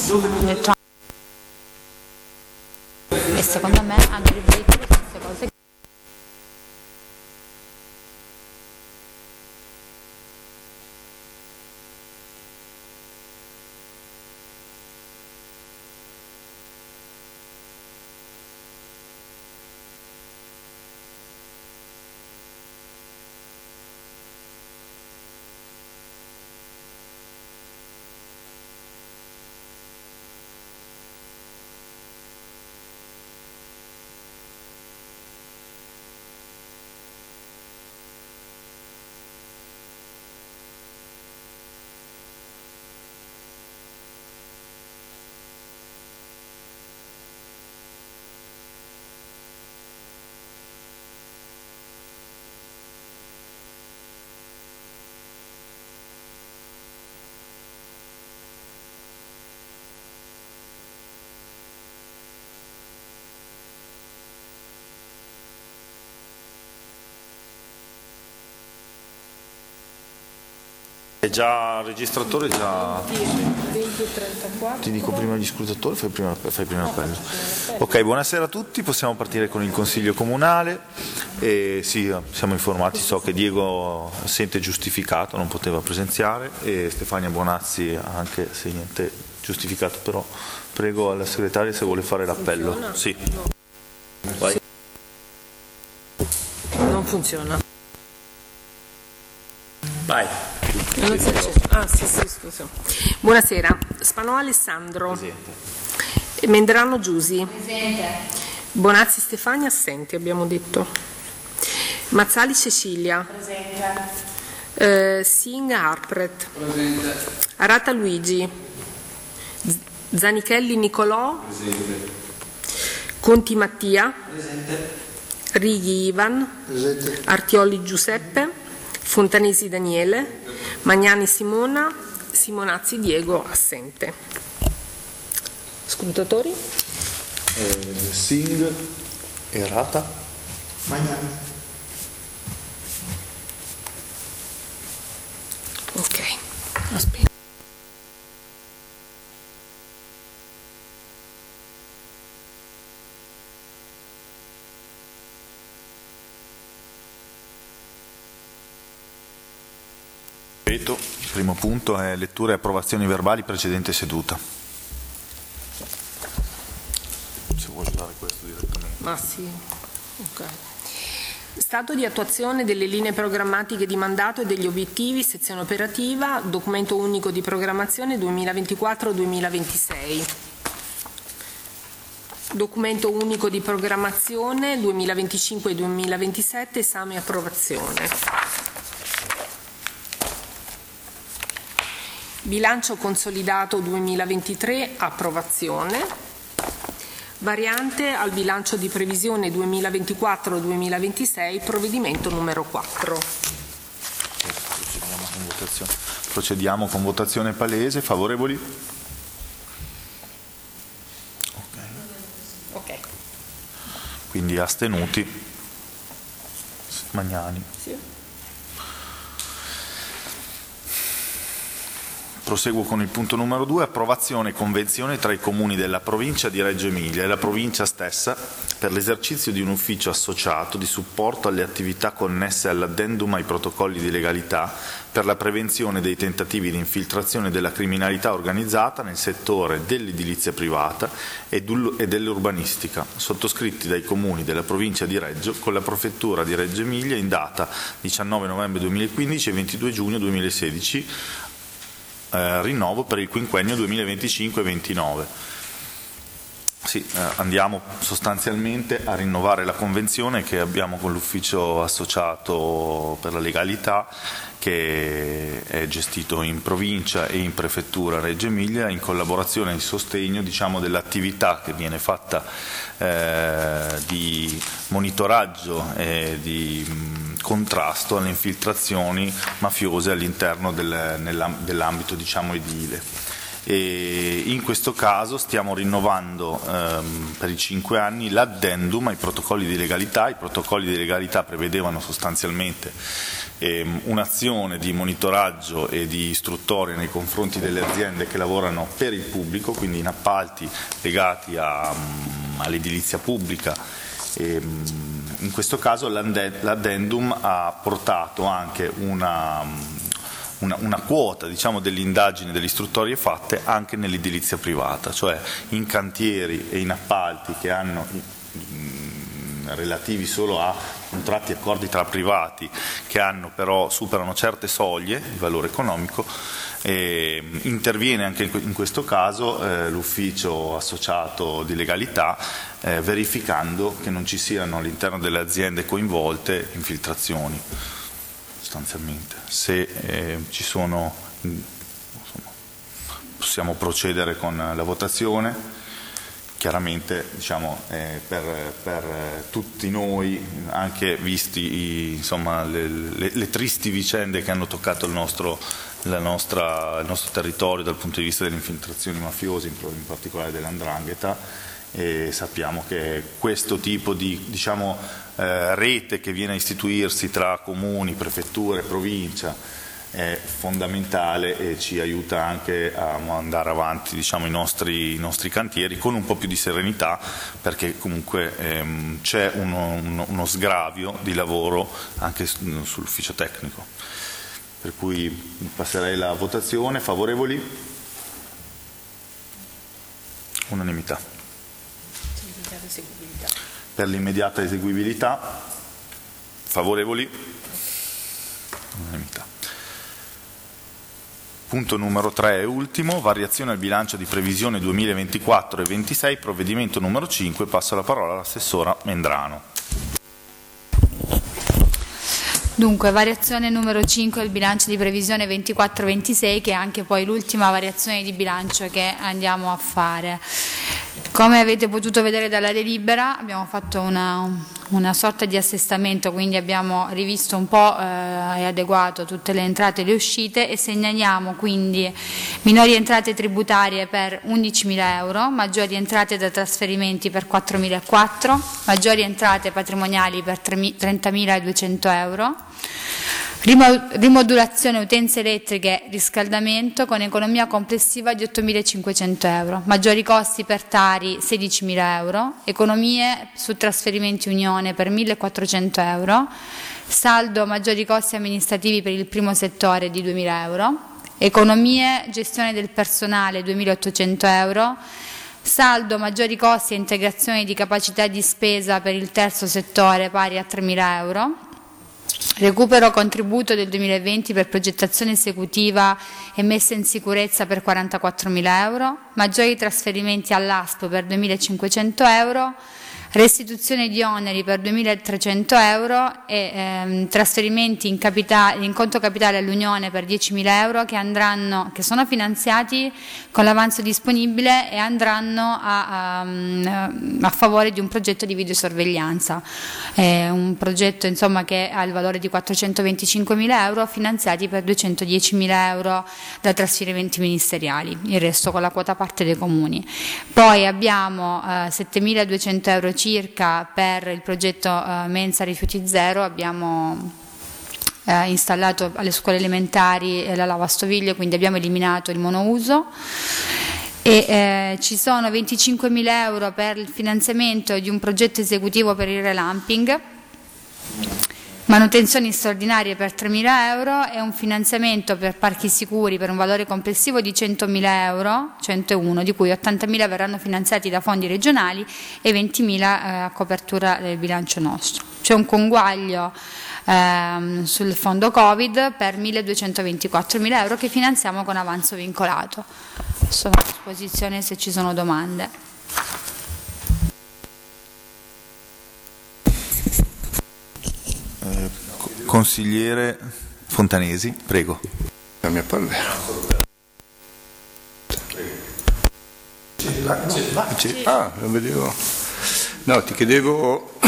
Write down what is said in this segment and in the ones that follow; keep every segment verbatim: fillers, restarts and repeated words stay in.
E secondo me hanno ripetuto le stesse cose. È già registratore, già. Ti dico prima gli scrutatori, fai prima, fai prima l'appello. Ok, buonasera a tutti, possiamo partire con il Consiglio Comunale. E sì, siamo informati, so che Diego assente giustificato, non poteva presenziare, e Stefania Bonazzi anche se niente giustificato, però prego alla segretaria se vuole fare l'appello. Funziona? Sì. No. Vai. Non funziona. Vai. Non si accende. Ah, sì, sì, scusa. Buonasera. Spanò Alessandro. Presente. Mendrano Giusi. Presente. Bonazzi Stefania assenti, abbiamo detto. Mazzali Cecilia. Presente. Eh, Singh Harpret. Presente. Arata Luigi. Z- Zanichelli Nicolò. Presente. Conti Mattia. Presente. Righi Ivan. Presente. Artioli Giuseppe. Fontanesi Daniele. Magnani Simona. Simonazzi Diego assente. Scrutatori? Eh, Singh, Errata. Magnani. Ok, aspetta. Ripeto, il primo punto è lettura e approvazioni verbali precedente seduta. Se vuoi usare questo direttamente. Ma sì, ok. Stato di attuazione delle linee programmatiche di mandato e degli obiettivi, sezione operativa, documento unico di programmazione duemilaventiquattro duemilaventisei. Documento unico di programmazione duemilaventicinque duemilaventisette, esame e approvazione. Bilancio consolidato duemilaventitré, approvazione. Variante al bilancio di previsione duemilaventiquattro duemilaventisei, provvedimento numero quattro. Procediamo con votazione. Procediamo con votazione palese. Favorevoli? Ok. Ok. Quindi astenuti. Magnani. Sì. Proseguo con il punto numero due, approvazione e convenzione tra i comuni della provincia di Reggio Emilia e la provincia stessa per l'esercizio di un ufficio associato di supporto alle attività connesse all'addendum ai protocolli di legalità per la prevenzione dei tentativi di infiltrazione della criminalità organizzata nel settore dell'edilizia privata e dell'urbanistica, sottoscritti dai comuni della provincia di Reggio con la prefettura di Reggio Emilia in data diciannove novembre duemilaquindici e ventidue giugno duemilasedici, Eh, rinnovo per il quinquennio duemilaventicinque ventinove. Sì, eh, andiamo sostanzialmente a rinnovare la convenzione che abbiamo con l'ufficio associato per la legalità, che è gestito in provincia e in prefettura Reggio Emilia, in collaborazione e in sostegno, diciamo, dell'attività che viene fatta eh, di monitoraggio e di mh, contrasto alle infiltrazioni mafiose all'interno del, dell'ambito, diciamo, edile. E in questo caso stiamo rinnovando ehm, per i cinque anni l'addendum ai protocolli di legalità. I protocolli di legalità prevedevano sostanzialmente ehm, un'azione di monitoraggio e di istruttoria nei confronti delle aziende che lavorano per il pubblico, quindi in appalti legati a, um, all'edilizia pubblica. E, um, in questo caso l'addendum ha portato anche una um, Una, una quota, diciamo, delle indagini, delle istruttorie fatte anche nell'edilizia privata, cioè in cantieri e in appalti che hanno mh, relativi solo a contratti e accordi tra privati che hanno però superano certe soglie di valore economico. E interviene anche in questo caso eh, l'ufficio associato di legalità eh, verificando che non ci siano all'interno delle aziende coinvolte infiltrazioni. Sostanzialmente, se eh, ci sono, insomma, possiamo procedere con la votazione. Chiaramente, diciamo, eh, per, per tutti noi, anche visti i, insomma, le, le, le tristi vicende che hanno toccato il nostro, la nostra, il nostro territorio dal punto di vista delle infiltrazioni mafiose, in, in particolare dell'Andrangheta, e sappiamo che questo tipo di, diciamo, eh, rete che viene a istituirsi tra comuni, prefetture, provincia è fondamentale e ci aiuta anche a andare avanti, diciamo, i nostri, i nostri cantieri con un po' più di serenità, perché comunque ehm, c'è uno, uno, uno sgravio di lavoro anche sull'ufficio tecnico. Per cui passerei la votazione. Favorevoli? Unanimità. Per l'immediata eseguibilità, favorevoli? Unanimità. Punto numero tre e ultimo, variazione al bilancio di previsione duemilaventiquattro e ventisei, provvedimento numero cinque, passo la parola all'assessora Mendrano. Dunque, variazione numero cinque del bilancio di previsione ventiquattro ventisei, che è anche poi l'ultima variazione di bilancio che andiamo a fare. Come avete potuto vedere dalla delibera, abbiamo fatto una, una sorta di assestamento, quindi abbiamo rivisto un po' eh, e adeguato tutte le entrate e le uscite, e segnaliamo quindi minori entrate tributarie per undicimila euro, maggiori entrate da trasferimenti per quattromilaquattrocento, maggiori entrate patrimoniali per trentamiladuecento euro, rimodulazione utenze elettriche riscaldamento con economia complessiva di ottomilacinquecento euro, maggiori costi per Tari sedicimila euro, economie su trasferimenti Unione per millequattrocento euro, saldo maggiori costi amministrativi per il primo settore di duemila euro, economie gestione del personale duemilaottocento euro, saldo maggiori costi e integrazione di capacità di spesa per il terzo settore pari a tremila euro, recupero contributo del duemilaventi per progettazione esecutiva e messa in sicurezza per quarantaquattromila euro, maggiori trasferimenti all'A S P per duemilacinquecento euro, restituzione di oneri per duemilatrecento euro e ehm, trasferimenti in, capitale, in conto capitale all'Unione per diecimila euro che, andranno, che sono finanziati con l'avanzo disponibile e andranno a, a, a favore di un progetto di videosorveglianza, è un progetto, insomma, che ha il valore di quattrocentoventicinquemila euro finanziati per duecentodiecimila euro da trasferimenti ministeriali, il resto con la quota parte dei comuni. Poi abbiamo eh, settemiladuecento euro circa per il progetto eh, Mensa Rifiuti Zero, abbiamo eh, installato alle scuole elementari eh, la lavastoviglie, quindi abbiamo eliminato il monouso, e eh, ci sono venticinquemila euro per il finanziamento di un progetto esecutivo per il relamping, manutenzioni straordinarie per tremila euro e un finanziamento per parchi sicuri per un valore complessivo di centomila euro, centouno, di cui ottantamila verranno finanziati da fondi regionali e ventimila eh, a copertura del bilancio nostro. C'è un conguaglio ehm, sul fondo Covid per milleduecentoventiquattromila euro che finanziamo con avanzo vincolato. Sono a disposizione se ci sono domande. Consigliere Fontanesi, prego. La mia parola. Ah, non vedevo. No, ti chiedevo,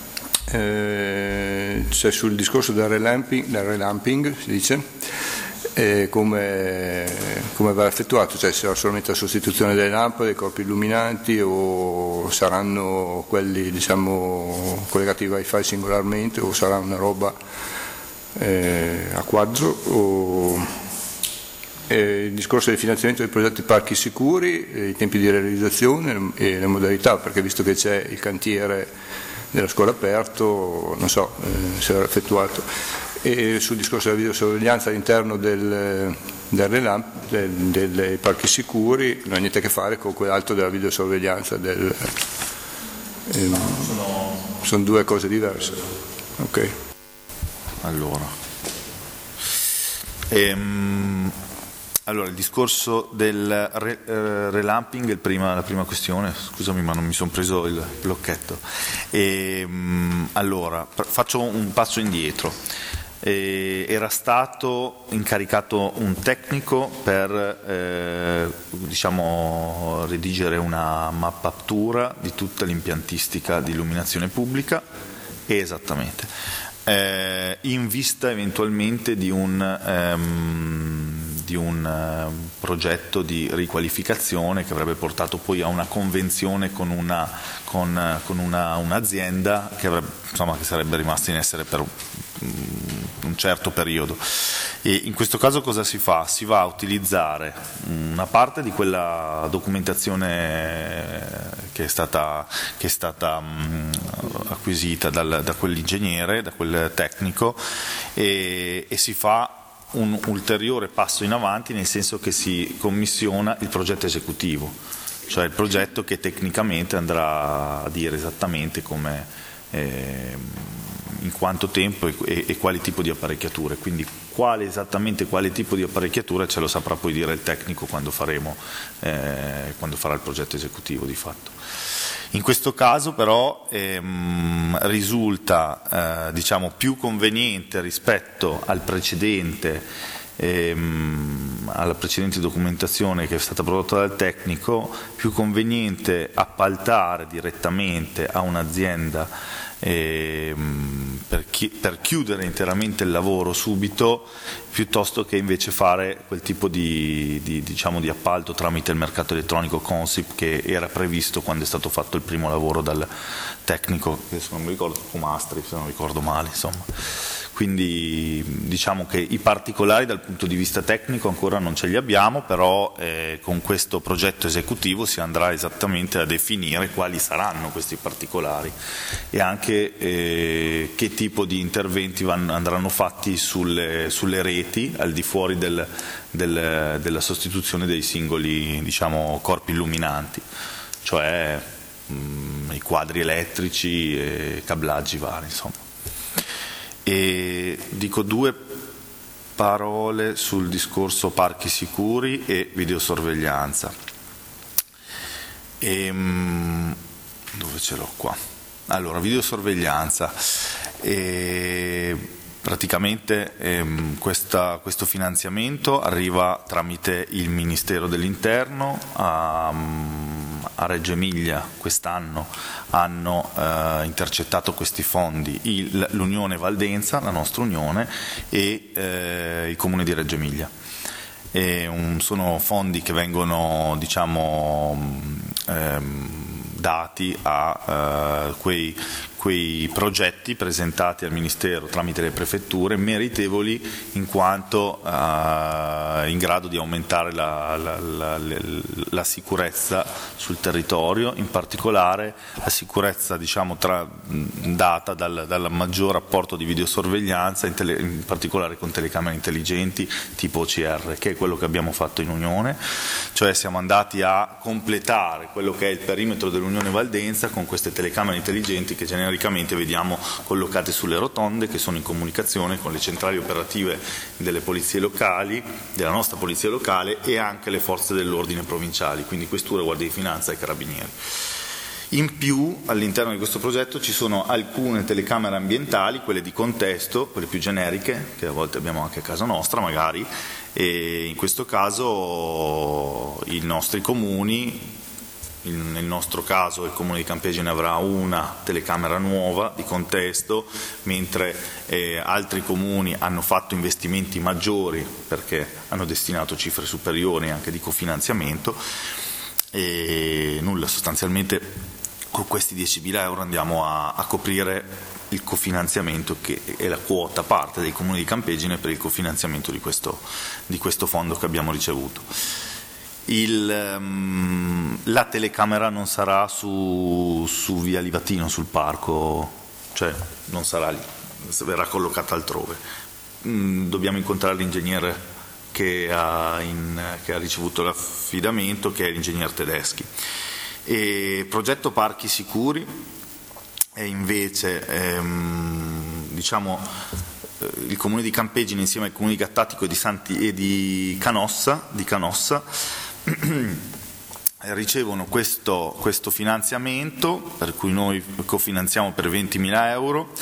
eh, cioè sul discorso del relamping, del relamping si dice, E come, come verrà effettuato? Cioè sarà solamente la sostituzione delle lampade, dei corpi illuminanti, o saranno quelli, diciamo, collegati ai wifi singolarmente, o sarà una roba eh, a quadro? O, eh, il discorso del finanziamento dei progetti parchi sicuri, eh, i tempi di realizzazione e le modalità, perché visto che c'è il cantiere della scuola aperto, non so eh, se verrà effettuato. E sul discorso della videosorveglianza all'interno del, del relamp, del, dei parchi sicuri non ha niente a che fare con quell'altro della videosorveglianza del, ehm, sono... sono due cose diverse. Ok. Allora ehm, allora il discorso del re, eh, relamping, il prima, la prima questione, scusami ma non mi sono preso il blocchetto. Ehm, allora faccio un passo indietro. Eh, era stato incaricato un tecnico per eh, diciamo, redigere una mappatura di tutta l'impiantistica di illuminazione pubblica, esattamente, eh, in vista eventualmente di un, ehm, di un eh, progetto di riqualificazione che avrebbe portato poi a una convenzione con, una, con, con una, un'azienda che, avrebbe, insomma, che sarebbe rimasta in essere per un certo periodo. E in questo caso cosa si fa? Si va a utilizzare una parte di quella documentazione che è stata, che è stata mh, acquisita dal, da quell'ingegnere, da quel tecnico, e, e si fa un ulteriore passo in avanti, nel senso che si commissiona il progetto esecutivo, cioè il progetto che tecnicamente andrà a dire esattamente come eh, in quanto tempo e, e, e quali tipo di apparecchiature, quindi quale esattamente quale tipo di apparecchiatura ce lo saprà poi dire il tecnico quando faremo eh, quando farà il progetto esecutivo di fatto. In questo caso però ehm, risulta eh, diciamo più conveniente rispetto al precedente ehm, alla precedente documentazione che è stata prodotta dal tecnico, più conveniente appaltare direttamente a un'azienda E, per, chi, per chiudere interamente il lavoro subito, piuttosto che invece fare quel tipo di, di, diciamo, di appalto tramite il mercato elettronico Consip che era previsto quando è stato fatto il primo lavoro dal tecnico, che adesso non mi ricordo, Comastri se non ricordo male, insomma. Quindi diciamo che i particolari dal punto di vista tecnico ancora non ce li abbiamo, però eh, con questo progetto esecutivo si andrà esattamente a definire quali saranno questi particolari e anche eh, che tipo di interventi vanno, andranno fatti sulle, sulle reti al di fuori del, del, della sostituzione dei singoli diciamo, corpi illuminanti, cioè mh, i quadri elettrici e cablaggi vari, insomma. E dico due parole sul discorso parchi sicuri e videosorveglianza. E, dove ce l'ho qua? Allora, videosorveglianza. E, praticamente ehm, questa, questo finanziamento arriva tramite il Ministero dell'Interno. A, a Reggio Emilia quest'anno hanno eh, intercettato questi fondi il, l'Unione Valdenza, la nostra Unione, e eh, il Comune di Reggio Emilia. E, um, sono fondi che vengono diciamo, ehm, dati a uh, quei, quei progetti presentati al Ministero tramite le prefetture, meritevoli in quanto uh, in grado di aumentare la, la, la, la, la sicurezza sul territorio, in particolare la sicurezza diciamo, tra, data dal, dal maggior apporto di videosorveglianza, in, tele, in particolare con telecamere intelligenti tipo O C R, che è quello che abbiamo fatto in Unione, cioè siamo andati a completare quello che è il perimetro dell'Unione Valdenza con queste telecamere intelligenti che genericamente vediamo collocate sulle rotonde, che sono in comunicazione con le centrali operative delle polizie locali, della nostra polizia locale e anche le forze dell'ordine provinciali, quindi questura, guardia di finanza e carabinieri. In più all'interno di questo progetto ci sono alcune telecamere ambientali, quelle di contesto, quelle più generiche, che a volte abbiamo anche a casa nostra magari, e in questo caso i nostri comuni nel nostro caso il Comune di Campegine avrà una telecamera nuova di contesto, mentre eh, altri comuni hanno fatto investimenti maggiori perché hanno destinato cifre superiori anche di cofinanziamento, e nulla, sostanzialmente con questi diecimila euro andiamo a, a coprire il cofinanziamento, che è la quota parte dei comuni di Campegine per il cofinanziamento di questo, di questo fondo che abbiamo ricevuto. Il, um, la telecamera non sarà su, su via Livatino, sul parco, cioè non sarà lì, verrà collocata altrove. Mm, dobbiamo incontrare l'ingegnere che ha, in, che ha ricevuto l'affidamento, che è l'ingegner Tedeschi. E progetto parchi sicuri è invece ehm, diciamo il Comune di Campegine insieme al Comune di Gattatico e di, Santi, e di Canossa, di Canossa ricevono questo, questo finanziamento, per cui noi cofinanziamo per ventimila euro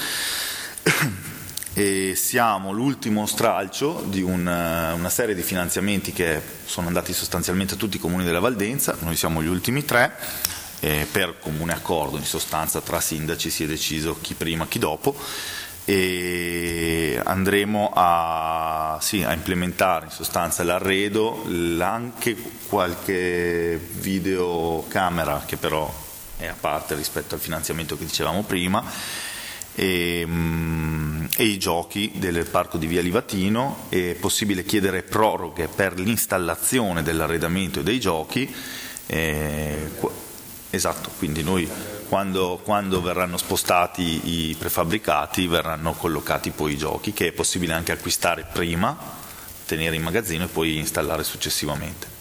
e siamo l'ultimo stralcio di una, una serie di finanziamenti che sono andati sostanzialmente a tutti i comuni della Valdenza. Noi siamo gli ultimi tre, eh, per comune accordo in sostanza tra sindaci si è deciso chi prima chi dopo, e andremo a, sì, a implementare in sostanza l'arredo, anche qualche videocamera che però è a parte rispetto al finanziamento che dicevamo prima, e, e i giochi del parco di via Livatino. È possibile chiedere proroghe per l'installazione dell'arredamento e dei giochi, eh, esatto, quindi noi quando, quando verranno spostati i prefabbricati verranno collocati poi i giochi, che è possibile anche acquistare prima, tenere in magazzino e poi installare successivamente.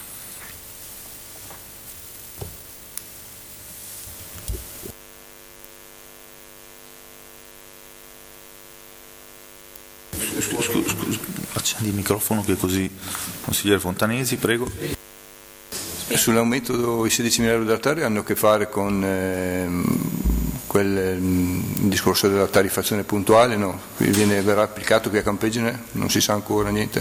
Accendi il microfono che così, consigliere Fontanesi, prego. Sull'aumento dei sedicimila euro da tari hanno a che fare con eh, quel il discorso della tariffazione puntuale, no? Viene, verrà applicato qui a Campegine? Non si sa ancora niente.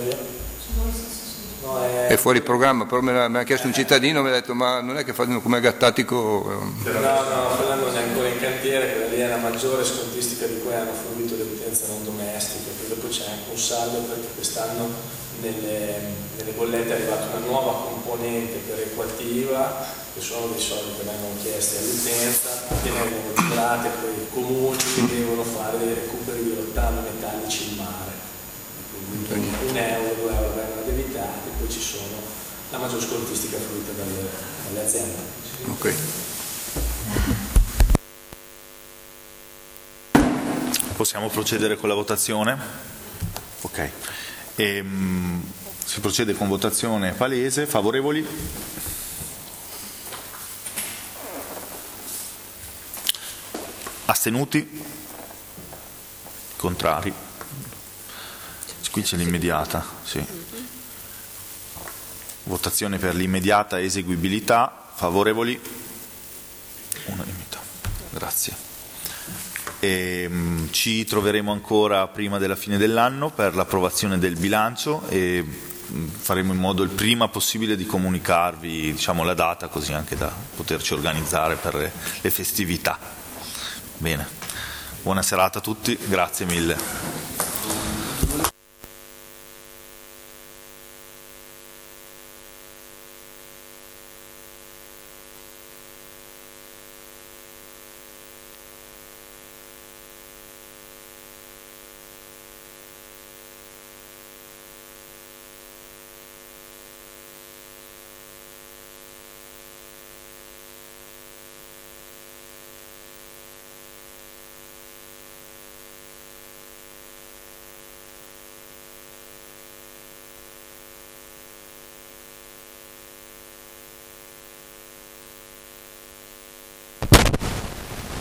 È fuori programma, però me l'ha chiesto un cittadino, mi ha detto ma non è che fanno come a Gattatico? No, no, quella non è ancora in cantiere, quella lì è la maggiore scontistica di cui hanno fruito le utenze non domestiche, poi dopo c'è anche un saldo perché quest'anno nelle, nelle bollette è arrivata una nuova componente perequativa, che sono dei soldi che vengono chiesti all'utenza, che vengono tirate, poi i comuni devono fare dei recuperi di rottami metallici in mare. Quindi un euro, due euro vengono debitati, poi ci sono la maggior scontistica fruita dalle, dalle aziende. Ok. Possiamo procedere con la votazione? Ok. Ehm, si procede con votazione palese. Favorevoli? Astenuti? Contrari? Qui c'è l'immediata, sì. Votazione per l'immediata eseguibilità. Favorevoli? Unanimità. Grazie. E, mh, ci troveremo ancora prima della fine dell'anno per l'approvazione del bilancio e mh, faremo in modo il prima possibile di comunicarvi, diciamo, la data, così anche da poterci organizzare per le, le festività. Bene. Buona serata a tutti, grazie mille.